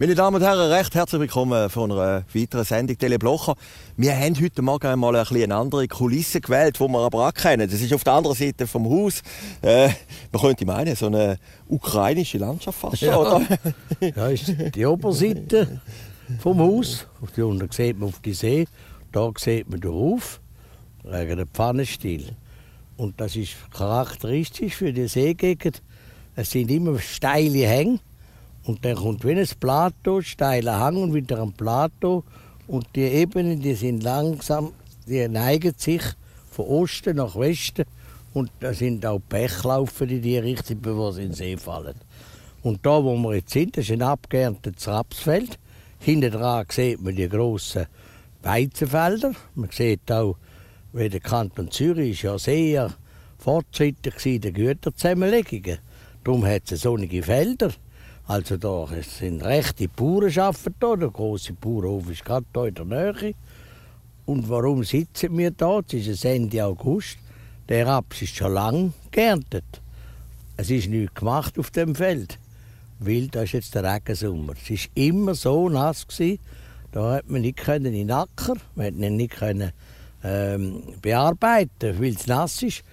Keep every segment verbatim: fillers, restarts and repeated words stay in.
Meine Damen und Herren, recht herzlich willkommen von einer weiteren Sendung Tele Blocher. Wir haben heute Morgen einmal ein bisschen eine andere Kulisse gewählt, die wir aber auch kennen. Das ist auf der anderen Seite vom Haus. Äh, man könnte meinen, so eine ukrainische Landschaft fast, ja. oder? Ja, ist die Oberseite vom Haus. Auf die unten sieht man auf die See. Da sieht man den Hof, wegen dem Pfannenstil. Und das ist charakteristisch für die Seegegend. Es sind immer steile Hänge. Und dann kommt wie ein Plateau, steiler Hang und wieder ein Plateau. Und die Ebenen, die sind langsam, die neigen sich von Osten nach Westen. Und da sind auch Bächlaufen in die Richtung, bevor sie in den See fallen. Und da, wo wir jetzt sind, das ist ein abgeerntetes Rapsfeld. Hinten dran sieht man die grossen Weizenfelder. Man sieht auch, wie der Kanton Zürich ist ja sehr fortschrittlich in den Güterzusammenlegungen. Darum hat es sonnige Felder. Also da es sind rechte Bauernschaften da, der grosse Bauernhof ist gerade hier in der Nähe. Und warum sitzen wir da? Es ist Ende August. Der Raps ist schon lange geerntet. Es ist nichts gemacht auf dem Feld, weil das ist jetzt der Regensommer. Es war immer so nass gewesen, da hat man nicht in den Acker, man hat ihn nicht können, ähm, bearbeiten, weil es nass ist.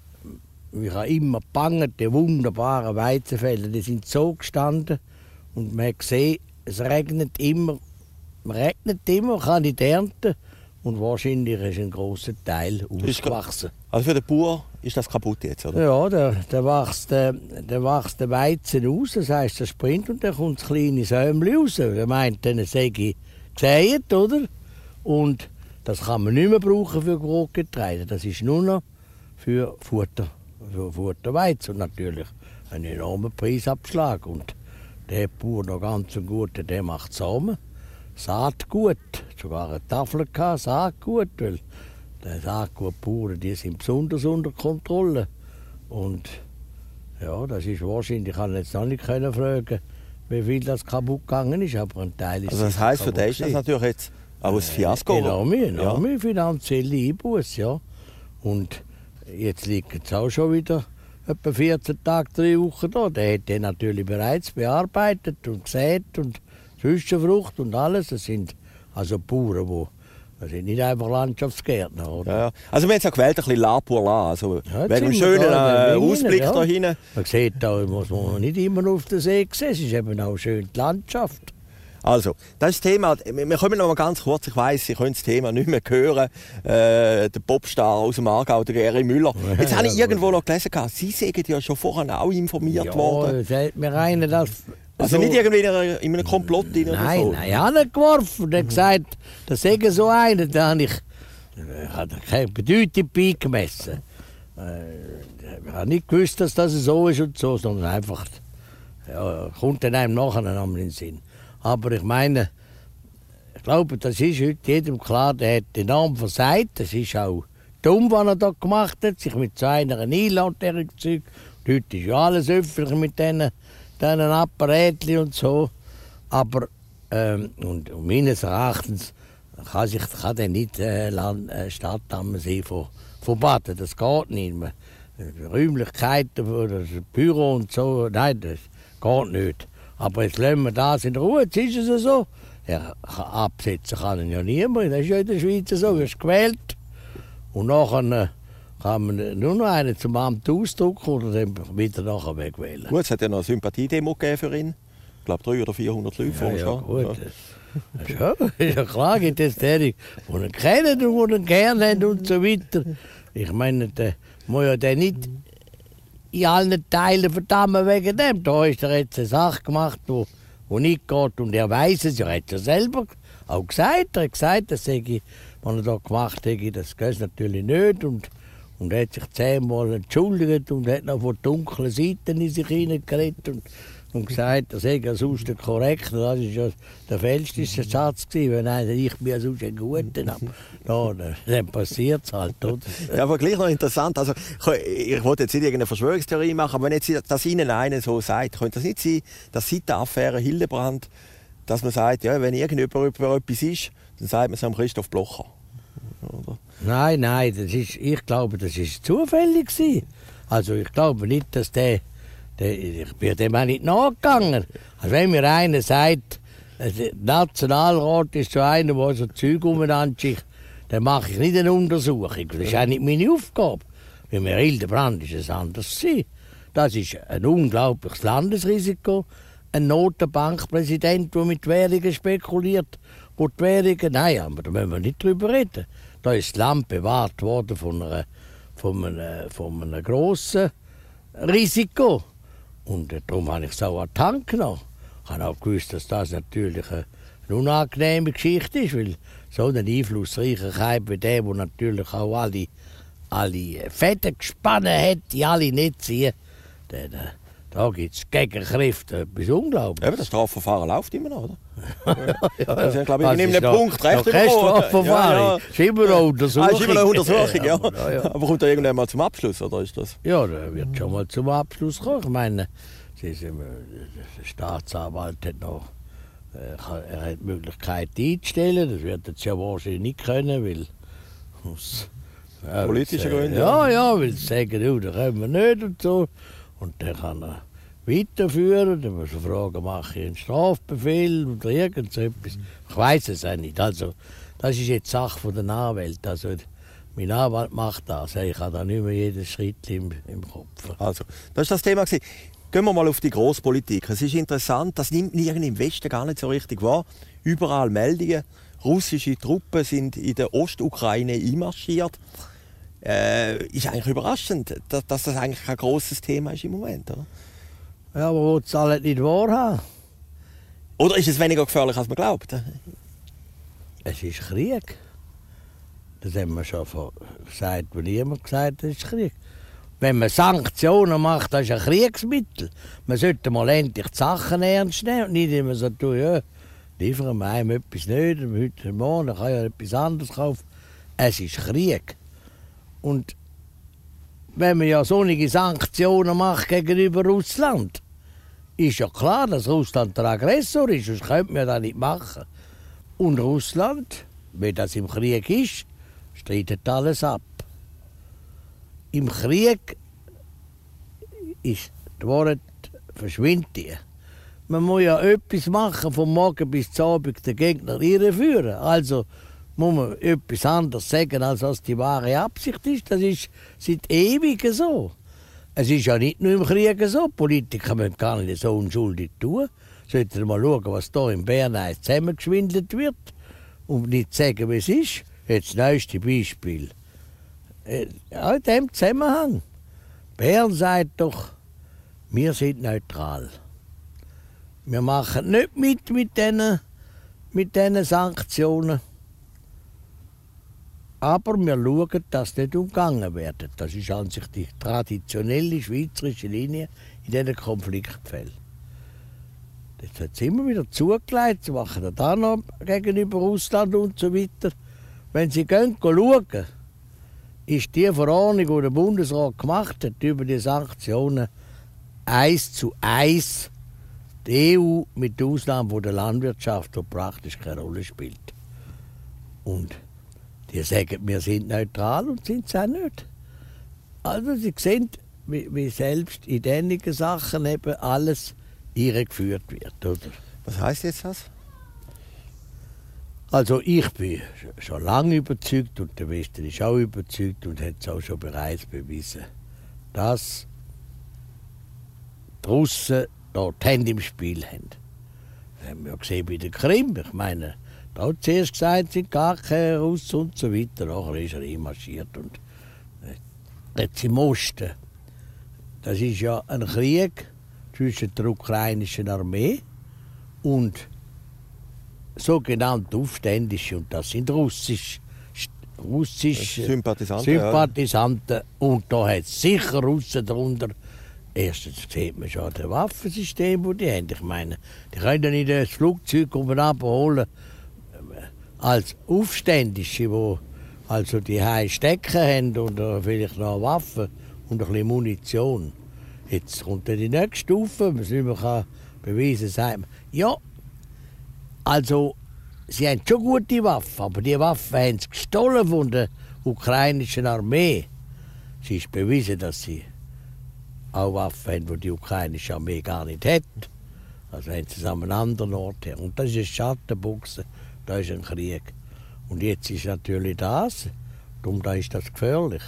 Ich habe immer gebannt, die wunderbaren Weizenfelder, die sind so gestanden. Und man hat gesehen, es regnet immer, man regnet immer, man kann nicht ernten. Und wahrscheinlich ist ein grosser Teil ausgewachsen. Also für den Bauer ist das kaputt jetzt, oder? Ja, da, da, wächst, der, da wächst der Weizen aus, das heisst, er springt und dann kommt das kleine Säumchen raus. Der meint, dann sei ich gesät, oder? Und das kann man nicht mehr brauchen für Brotgetreide, das ist nur noch für Futter. Für Futterweizen und natürlich einen enormen Preisabschlag. Und der Bauer noch ganz gut, der macht Samen, Saatgut, sogar eine Tafel gehabt, Saatgut, weil die Saatgutbauern, die sind besonders unter Kontrolle. Und ja, das ist wahrscheinlich, ich kann jetzt noch nicht fragen, wie viel das kaputt gegangen ist, aber ein Teil ist. Also das heisst, für dich ist das natürlich jetzt auch ein Fiasko? Äh, enorme, enorme ja. finanzielle Einbuß, ja. Und jetzt liegt es auch schon wieder etwa vierzehn Tage, drei Wochen da. Der hat den natürlich bereits bearbeitet und gesät und Zwischenfrucht und alles. Das sind also Bauern, die, das sind nicht einfach Landschaftsgärtner. Oder? Ja, ja. Also wir haben es ja gewählt, ein bisschen La pour La. Also ja, wegen dem schönen äh, Ausblick ja. da hinten. Man sieht auch, muss man nicht immer auf den See sehen. Es ist eben auch schön die Landschaft. Also, das ist das Thema. Wir kommen noch mal ganz kurz. Ich weiss, Sie können das Thema nicht mehr hören. Äh, der Popstar aus dem Aargau, der Geri Müller. Jetzt habe ich irgendwo noch gelesen, Sie sind ja schon vorher auch informiert ja, worden. Ja, mir rein, dass... Also so, nicht irgendwie in, einer, in einem Komplott rein oder nein, so? Nein, ich habe nicht geworfen. Er hat gesagt, das sei so einer. Da habe ich, ich habe keine Bedeutung beigemessen. Ich habe nicht gewusst, dass das so ist und so, sondern einfach, ja, kommt dann einem nachher in den Sinn. Aber ich meine, ich glaube, das ist heute jedem klar, der hat enorm versagt. Das ist auch dumm, was er da gemacht hat, sich mit so einer einladen. Heute ist ja alles öffentlich mit diesen, diesen Apparätchen und so. Aber ähm, und, und meines Erachtens kann sich kann der nicht äh, Land, äh, Stadt Ammersee von, von baden. Das geht nicht mehr. Räumlichkeiten für das Büro und so, nein, das geht nicht. Aber jetzt lassen wir das in Ruhe, jetzt ist es so. Ja, absetzen kann ihn ja niemand, das ist ja in der Schweiz so, du wirst gewählt. Und nachher kann man nur noch einen zum Amt ausdrucken oder dann wieder nachher wegwählen. Gut, es hat ja noch eine Sympathiedemo gegeben für ihn. Ich glaube dreihundert oder vierhundert Leute ja, vor uns. Ja, gut. Ja. Das ist ja klar, gibt es die, die ihn kennen und die ihn gerne haben und so weiter. Ich meine, der muss ja der nicht in allen Teilen verdammen wegen dem. Da ist er jetzt eine Sache gemacht, die, die nicht geht. Und er weiß es, er hat es ja selber auch gesagt. Er hat gesagt, das sei, was er da gemacht hat, das geht natürlich nicht. Und, und er hat sich zehnmal entschuldigt und hat noch von dunklen Seiten in sich hineingeredet und, und gesagt, das sei ja sonst korrekt. Das war ja der fälscheste Satz gewesen, wenn einer, ich bin ja sonst ein Guter. Da, dann passiert es halt, oder? Ja, aber gleich noch interessant. Also, ich, ich wollte jetzt nicht irgendeine Verschwörungstheorie machen, aber wenn jetzt das Ihnen einer so sagt, könnte das nicht sein, dass seit der Affäre Hildebrand, dass man sagt, ja, wenn irgendjemand über etwas ist, dann sagt man es am Christoph Blocher. Oder? Nein, nein, das ist, ich glaube, das war zufällig gewesen. Also ich glaube nicht, dass der, der ich bin dem auch nicht nachgegangen. Also wenn mir einer sagt, Der Nationalrat ist so einer, der so Zeug umeinander schickt. Dann mache ich nicht eine Untersuchung. Das ist auch nicht meine Aufgabe. Bei mir Hildebrand ist es anders. Das ist ein unglaubliches Landesrisiko. Ein Notenbankpräsident, der mit Währungen spekuliert. Wo die Währungen, nein, aber da müssen wir nicht drüber reden. Da ist das Land bewahrt worden von, einer, von, einem, von einem grossen Risiko. Und äh, darum habe ich es auch an die Hand genommen. Ich habe auch gewusst, dass das natürlich eine, eine unangenehme Geschichte ist, weil so ein einflussreicher Kaib wie der, der natürlich auch alle, alle Fäden gespannt hat, die alle nicht ziehen, dann, äh, da gibt es Gegenkräfte, etwas Unglaubliches. Eben, das Strafverfahren läuft immer noch, oder? ja, ja. Also, ich glaube, ich nehme einen Punkt recht über. Kein Strafverfahren, ja, ja. Ist immer noch Untersuchung. Ah, ist immer noch Untersuchung, ja. ja, ja. Aber kommt da irgendwann mal zum Abschluss, oder ist das? Ja, da wird schon mal zum Abschluss kommen. Ich meine, Sie sind, der Staatsanwalt hat noch äh, er hat die Möglichkeit einzustellen. Das wird jetzt ja wahrscheinlich nicht können, weil aus ja, politische Gründe. Ja, ja, weil sie sagen, oh, da können wir nicht und so. Und dann kann er weiterführen, dann muss er fragen, mache ich einen Strafbefehl oder irgend so etwas. Ich weiss es auch nicht. Also, das ist jetzt Sache von der Anwalt. Also, mein Anwalt macht das. Ich habe da nicht mehr jedes Schritt im, im Kopf. Also, das war das Thema. Gehen wir mal auf die Grosspolitik. Es ist interessant, das nimmt nirgends im Westen gar nicht so richtig wahr. Überall Meldungen. Russische Truppen sind in der Ostukraine einmarschiert. Äh, ist eigentlich überraschend, dass, dass das eigentlich kein grosses Thema ist im Moment, oder? Ja, aber wo es alle nicht wahrhaben. Oder ist es weniger gefährlich, als man glaubt? Es ist Krieg. Das haben wir schon gesagt, wo niemand gesagt hat, es ist Krieg. Wenn man Sanktionen macht, das ist ein Kriegsmittel. Man sollte mal endlich die Sachen ernst nehmen und nicht immer so tun, ja, liefern wir einem etwas nicht, heute morgen kann ja etwas anderes kaufen. Es ist Krieg. Und wenn man ja solche Sanktionen macht gegenüber Russland, ist ja klar, dass Russland der Aggressor ist, sonst könnte man das nicht machen. Und Russland, wenn das im Krieg ist, streitet alles ab. Im Krieg ist die Wahrheit verschwindet. Man muss ja etwas machen, vom Morgen bis zum Abend den Gegner irreführen. Also muss man etwas anderes sagen, als was die wahre Absicht ist. Das ist seit Ewigem so. Es ist ja nicht nur im Krieg so. Politiker müssen gar nicht so unschuldig tun. Sollten mal schauen, was hier in Bern zusammengeschwindelt wird. Und nicht sagen, wie es ist. Jetzt das neueste Beispiel. Ja, in diesem Zusammenhang. Bern sagt doch, wir sind neutral. Wir machen nicht mit mit diesen mit diesen Sanktionen. Aber wir schauen, dass nicht umgangen wird. Das ist an sich die traditionelle schweizerische Linie in diesen Konfliktfällen. Jetzt hat es immer wieder zugelegt, sie machen das auch noch gegenüber Russland und so weiter. Wenn sie gehen, schauen, ist die Verordnung, die der Bundesrat gemacht hat über die Sanktionen, eins zu eins die E U mit der Ausnahme der Landwirtschaft, die praktisch keine Rolle spielt. Und die sagen, wir sind neutral und sind es auch nicht. Also sie sehen, wie, wie selbst in diesen Sachen eben alles irregeführt wird. Oder? Was heisst jetzt das? Also ich bin schon lange überzeugt und der Westen ist auch überzeugt und hat es auch schon bereits bewiesen, dass die Russen dort Hände im Spiel haben. Das haben wir ja gesehen bei der Krim. Ich meine, da hat zuerst gesagt, sind gar keine Russen und so weiter. Nachher ist er einmarschiert. Und jetzt im Osten, das ist ja ein Krieg zwischen der ukrainischen Armee und sogenannte Aufständische. Und das sind russisch, russische Sympathisanten. Sympathisanten. Ja. Und da hat es sicher Russen darunter. Erstens sieht man schon das Waffensystem, das die haben. Ich meine, die können ja nicht das Flugzeug abholen als Aufständische, die also die Hause stecken haben und vielleicht noch Waffen und ein bisschen Munition. Jetzt kommt dann die nächste Stufe, was nicht mehr beweisen kann, sagt man, ja, also sie haben schon gute Waffen, aber die Waffen haben sie gestohlen von der ukrainischen Armee. Es ist bewiesen, dass sie auch Waffen haben, die die ukrainische Armee gar nicht hat. Also haben sie es an einem anderen Ort her. Und das ist ein Schattenboxen, da ist ein Krieg. Und jetzt ist natürlich das, darum da ist das gefährlich.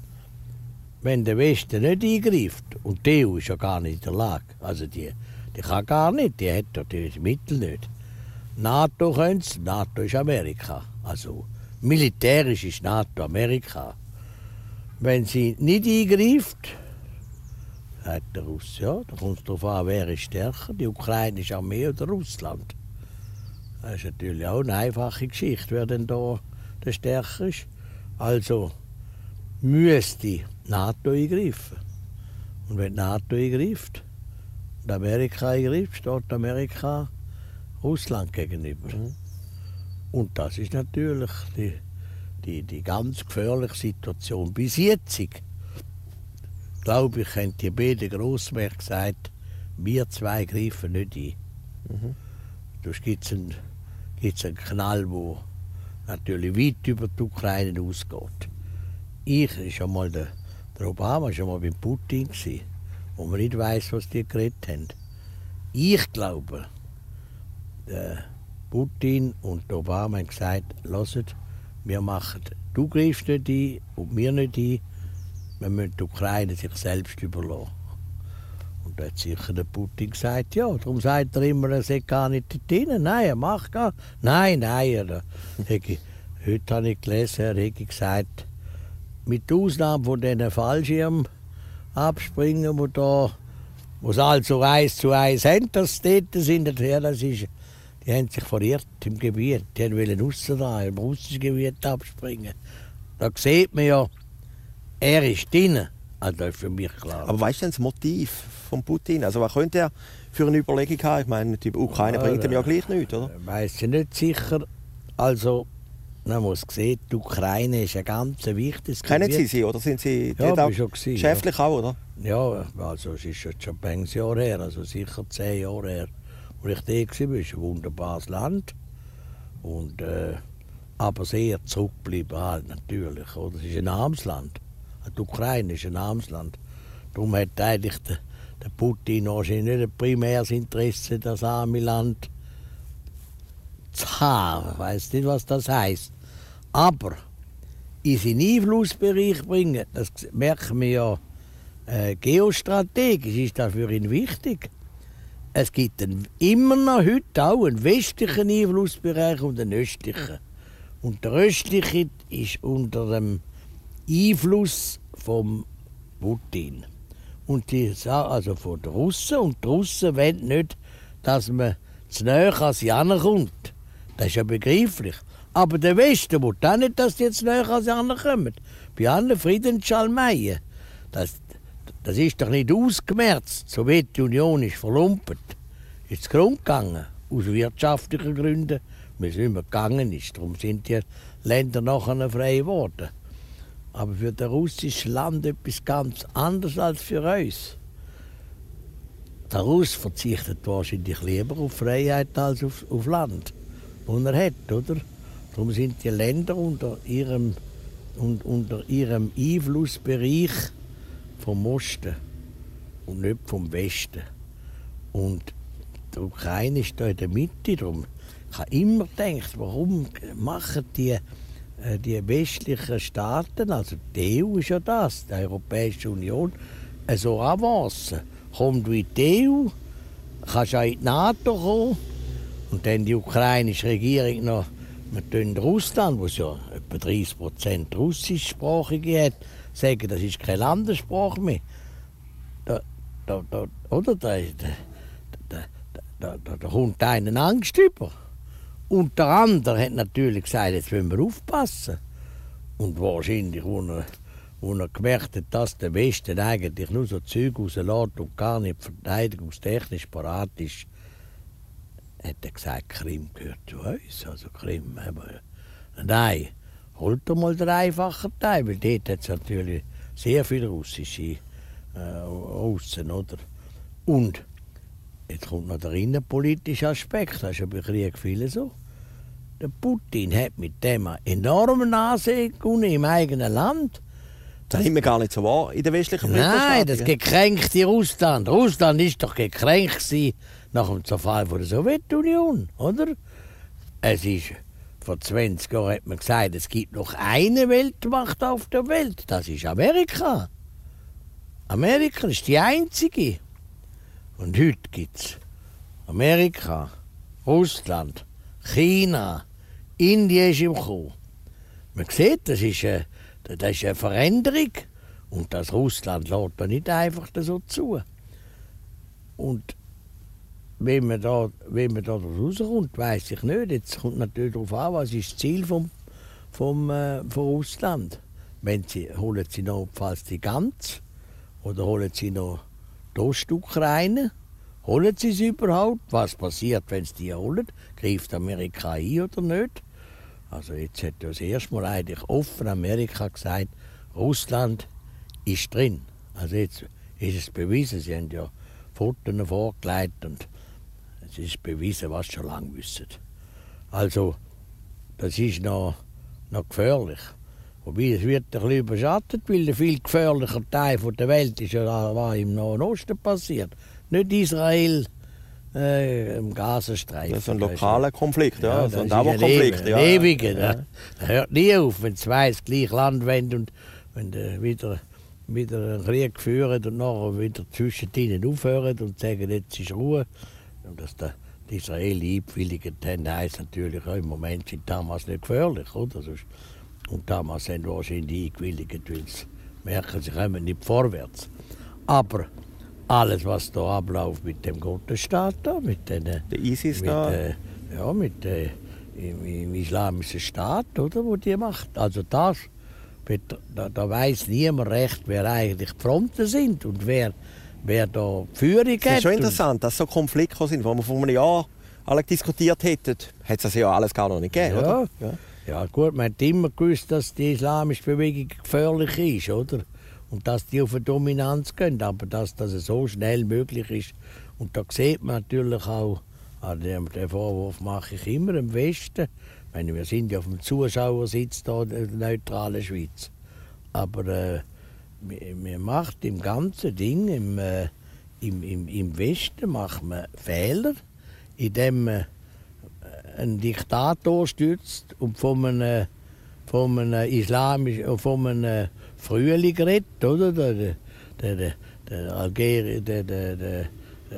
Wenn der Westen nicht eingreift, und die E U ist ja gar nicht in der Lage, also die, die kann gar nicht, die hat ja die Mittel nicht. NATO können es, NATO ist Amerika. Also militärisch ist NATO Amerika. Wenn sie nicht eingreift, sagt der Russ, ja, da kommt es darauf an, wer ist stärker, die ukrainische Armee oder Russland. Das ist natürlich auch eine einfache Geschichte, wer denn da der stärker ist. Also müsste NATO eingreifen. Und wenn NATO eingreift und Amerika eingreift, steht Amerika Russland gegenüber. Mhm. Und das ist natürlich die, die, die ganz gefährliche Situation. Bis jetzt, glaube ich, haben die beiden Grossmächte gesagt, wir zwei greifen nicht ein. Mhm. Sonst gibt es einen, gibt's einen Knall, der natürlich weit über die Ukraine ausgeht. Ich war schon mal der, der Obama schon mal bei Putin, wo man nicht weiss, was die geredet haben. Ich glaube, der Putin und der Obama haben gesagt, hört, wir machen, du greifst nicht ein und wir nicht ein, wir müssen die Ukraine sich selbst überlassen. Und da hat sicher der Putin gesagt, ja, darum sagt er immer, er sei gar nicht drin. Nein, er macht gar nicht. Nein, nein. Er, ich, heute habe ich gelesen, er hat gesagt, mit Ausnahme von diesen Fallschirmen abspringen, wo da, wo sie also eins zu eins haben, das dort sind, das ist, die haben sich verirrt im Gebiet. Die wollten aussen da, im russischen Gebiet abspringen. Da sieht man ja, er ist drin. Also das ist für mich klar. Aber weißt du denn das Motiv von Putin? Also was könnte er für eine Überlegung haben? Ich meine, die Ukraine ja, bringt ihm ja gleich nichts, oder? Ich weiss ich nicht sicher. Also, man muss sehen, die Ukraine ist ein ganz wichtiges Gebiet. Kennen Sie sie, oder sind Sie ja, auch schon gewesen, geschäftlich ja. auch, oder? Ja, also es ist jetzt schon ein Jahr her, also sicher zehn Jahre her. Wo ich da war, es ist ein wunderbares Land. Und, äh, aber sehr zurückgeblieben halt, natürlich. Oder? Es ist ein armes Land. Die Ukraine ist ein armes Land. Darum hat eigentlich der, der Putin wahrscheinlich nicht ein primäres Interesse, das arme Land zu haben. Ich weiss nicht, was das heisst. Aber in seinen Einflussbereich bringen, das merken wir ja, äh, geostrategisch ist das für ihn wichtig. Es gibt einen, immer noch heute auch einen westlichen Einflussbereich und einen östlichen. Und der östliche ist unter dem Einfluss vom Putin. Und die, also von den Russen. Und die Russen wollen nicht, dass man zu nahe an sie herankommt. Das ist ja begreiflich. Aber der Westen will auch nicht, dass die zu nahe an sie herankommen. Bei allen Friedensschalmeien. Das, das ist doch nicht ausgemerzt. Die Sowjetunion ist verlumpet. Ist zu Grund gegangen. Aus wirtschaftlichen Gründen. Weil es nicht mehr gegangen ist. Darum sind die Länder nachher frei geworden. Aber für das russische Land etwas ganz anderes als für uns. Der Russ verzichtet wahrscheinlich lieber auf Freiheit als auf, auf Land, das er hat, oder? Darum sind die Länder unter ihrem, un, unter ihrem Einflussbereich vom Osten und nicht vom Westen. Und die Ukraine ist da in der Mitte. Darum ich habe immer gedacht, warum machen die die westlichen Staaten, also die E U ist ja das, die Europäische Union, so avancen. Kommt wie die E U, kannst auch in die NATO kommen und dann die ukrainische Regierung noch, wir tun Russland, wo es ja etwa dreißig Prozent russischsprachige hat, sagen, das ist keine Landessprache mehr. Da, da, da, oder? Da, da, da, da, da, da kommt einen Angst über. Und der andere hat natürlich gesagt, jetzt müssen wir aufpassen. Und wahrscheinlich, wo er, wo er gemerkt hat, dass der Westen eigentlich nur so Zeug rauslässt und gar nicht verteidigungstechnisch parat ist, hat er gesagt, Krim gehört zu uns. Also Krim haben wir. Nein, holt doch mal den einfachen Teil, weil dort hat es natürlich sehr viele russische äh, Russen, oder? Und jetzt kommt noch der innenpolitische Aspekt, das ist ja bei Krieg viele so. Der Putin hat mit dem einen enormen Ansehen im eigenen Land. Das nimmt man gar nicht so wahr in der westlichen Nein, das gekränkte Russland. Russland ist doch gekränkt nach dem Zerfall der Sowjetunion, oder? Es ist, vor zwanzig Jahren hat man gesagt, es gibt noch eine Weltmacht auf der Welt. Das ist Amerika. Amerika ist die einzige. Und heute gibt es Amerika, Russland, China, Indien ist im Kommen. Man sieht, das ist eine, das ist eine Veränderung. Und das Russland lässt da nicht einfach so zu. Und wenn man da, wenn man da rauskommt, weiss ich nicht. Jetzt kommt natürlich darauf an, was ist das Ziel vom, vom, äh, von Russland. Wenn sie, holen sie noch fast die Gans oder holen sie noch die Ostukraine? Holen sie sie überhaupt? Was passiert, wenn sie die holen? Greift Amerika ein oder nicht? Also jetzt hat das erste Mal eigentlich offen Amerika gesagt, Russland ist drin. Also jetzt ist es bewiesen, sie haben ja Fotos vorgelegt und es ist bewiesen, was sie schon lange wissen. Also das ist noch, noch gefährlich. Wobei es wird ein bisschen überschattet, weil der viel gefährlicher Teil der Welt ist ja war im Nahen Osten passiert. Nicht Israel äh, im Gazastreifen. Das ist ein lokaler Konflikt, ja. Ja, so ein das ist ein Dauerkonflikt. Ewiger, Ja. ein ewiger, Ja. ja. Das hört nie auf, wenn zwei das gleiche Land wollen und wenn äh, wieder, wieder einen Krieg führen und nachher wieder zwischen ihnen aufhören und sagen, jetzt ist Ruhe. Und dass der, die Israelis einwilligt haben, heisst natürlich auch, im Moment sind damals nicht gefährlich, oder? Und damals haben wahrscheinlich eingewilligt, weil sie merken, sie kommen nicht vorwärts. Aber alles, was da abläuft mit dem Gottesstaat, da, mit den, Der ISIS mit, da. äh, ja, mit äh, im, im islamischen Staat, oder, wo die macht. Also das, da, da weiß niemand recht, wer eigentlich die Fronten sind und wer, wer da die Führung hat. Es ist schon interessant, dass so Konflikte sind, wo wir vor einem Jahr alle diskutiert hätten. Hat es das ja alles gar noch nicht gegeben, Ja. oder? Ja. Ja gut, man hat immer gewusst, dass die islamische Bewegung gefährlich ist, oder? Und dass die auf eine Dominanz gehen, aber dass das so schnell möglich ist. Und da sieht man natürlich auch, den Vorwurf mache ich immer im Westen. Ich meine, wir sind ja auf dem Zuschauersitz da in der neutralen Schweiz. Aber äh, man macht im ganzen Ding, im, äh, im, im, im Westen macht man Fehler, indem man einen Diktator stützt und von einem, von einem islamischen, von einem Frühling redet, oder? Der, der, der, der Algerien, der, der, der,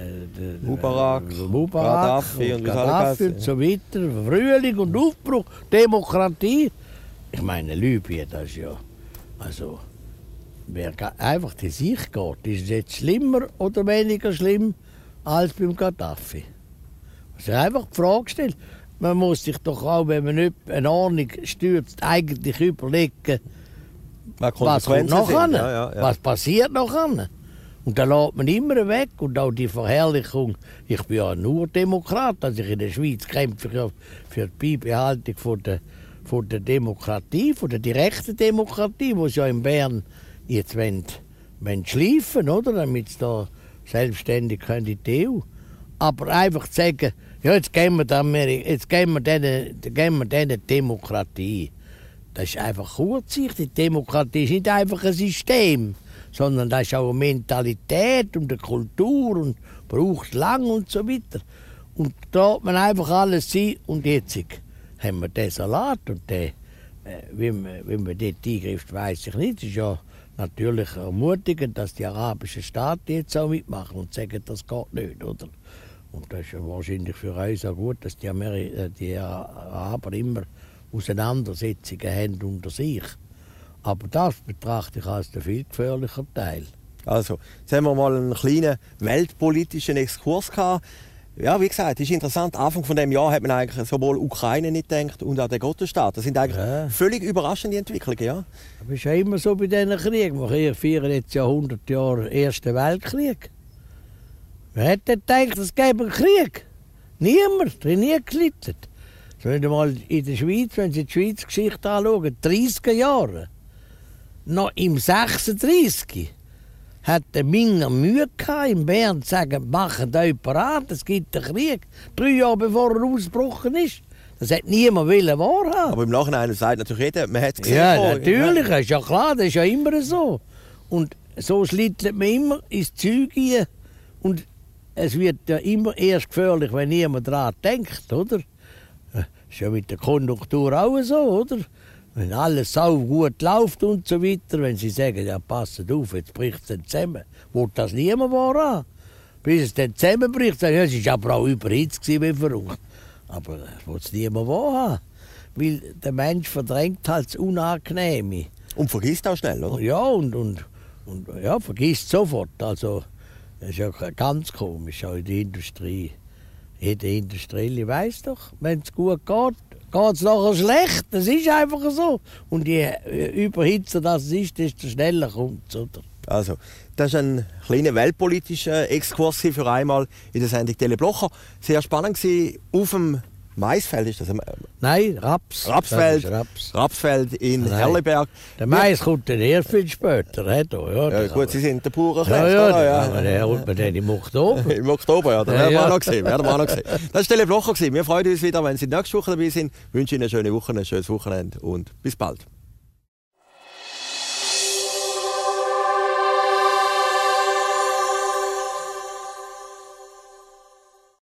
der Mubarak, Mubarak Gaddafi und, und wie soll Gaddafi das und so weiter. Frühling und Aufbruch, Demokratie. Ich meine, Libyen, das ist ja, also, wer einfach die sich geht, ist es jetzt schlimmer oder weniger schlimm als beim Gaddafi? Das ist einfach die Frage gestellt. Man muss sich doch auch, wenn man nicht eine Ordnung stürzt, eigentlich überlegen, was kommt noch an? Ja, ja, ja. Was passiert noch an? Und dann lässt man immer weg. Und auch die Verherrlichung. Ich bin ja nur Demokrat. Also ich in der Schweiz kämpfe ja für die Beibehaltung von der, von der Demokratie, von der direkten Demokratie, die sie ja in Bern jetzt wollen, wollen schleifen, oder? Damit sie da selbstständig können in die E U. Aber einfach zu sagen, ja, jetzt geben wir, dann Amerika, jetzt geben wir denen, geben wir denen Demokratie. Das ist einfach Kurzsicht. Die Demokratie ist nicht einfach ein System, sondern das ist auch eine Mentalität und eine Kultur und braucht lang und so weiter. Und da hat man einfach alles sein und jetzt haben wir den Salat und den, äh, wie, man, wie man dort eingreift, weiss ich nicht. Es ist ja natürlich ermutigend, dass die arabischen Staaten jetzt auch mitmachen und sagen, das geht nicht, oder? Und das ist ja wahrscheinlich für uns auch gut, dass die, Ameri die Araber immer Auseinandersetzungen haben unter sich. Aber das betrachte ich als den viel gefährlicher Teil. Also, jetzt haben wir mal einen kleinen weltpolitischen Exkurs gehabt. Ja, wie gesagt, das ist interessant. Anfang von dem Jahr hat man eigentlich sowohl Ukraine nicht gedacht und auch den Gottesstaat. Das sind eigentlich Ja. völlig überraschende Entwicklungen, ja. Aber es ist ja immer so bei diesen Kriegen. Wir feiern jetzt ja hundert Jahre Ersten Weltkrieg. Wer hätte gedacht, es gäbe einen Krieg? Niemand, der hat nie gelitten. So, wenn du mal in der Schweiz, wenn Sie die Schweizer Geschichte anschauen, dreißiger Jahre, noch im sechsunddreißig hat der Minger Mühe gehabt, in Bern zu sagen, machen euch parat, es gibt einen Krieg. Drei Jahre bevor er ausgebrochen ist. Das hat niemand wollen wahrhaben. Aber im Nachhinein sagt natürlich jeder, man hat es gesehen. Ja, vor. natürlich, das ist ja klar, das ist ja immer so. Und so schlittelt man immer ins Zeug rein. Und es wird ja immer erst gefährlich, wenn niemand daran denkt, oder? Das ist ja mit der Konjunktur auch so, oder? Wenn alles sau gut läuft und so weiter, wenn sie sagen, ja, passt auf, jetzt bricht es dann zusammen, will das niemand wahrhaben. Bis es dann zusammenbricht, sagen, ja, es war aber auch überhitzt wie verrückt. Aber das will es niemand wahrhaben. Weil der Mensch verdrängt halt das Unangenehme. Und vergisst auch schnell, oder? Ja, und, und, und ja, vergisst sofort. Also, das ist ja ganz komisch, auch in der Industrie. Jeder Industrielle weiss doch, wenn es gut geht, geht es nachher schlecht. Das ist einfach so. Und je überhitzer das ist, desto schneller kommt es, oder? Also, das war ein kleiner weltpolitischer Exkurs für einmal in der Sendung Tele Blocher. Sehr spannend war auf dem Maisfeld, ist das? Nein, Raps. Rapsfeld, Das ist Raps. Rapsfeld in Nein. Herliberg. Der Mais kommt dann erst viel später. He, da, ja, Ja, das gut, aber- Sie sind der pure Ja, Knecht, ja, oder? ja. Aber der holt man dann im Oktober. Im Oktober, ja, da Ja, werden wir ja. auch noch gesehen. Werden wir auch noch gesehen. Das war Tele Blocher. Wir freuen uns wieder, wenn Sie nächste Woche dabei sind. Ich wünsche Ihnen eine schöne Woche, ein schönes Wochenende und bis bald.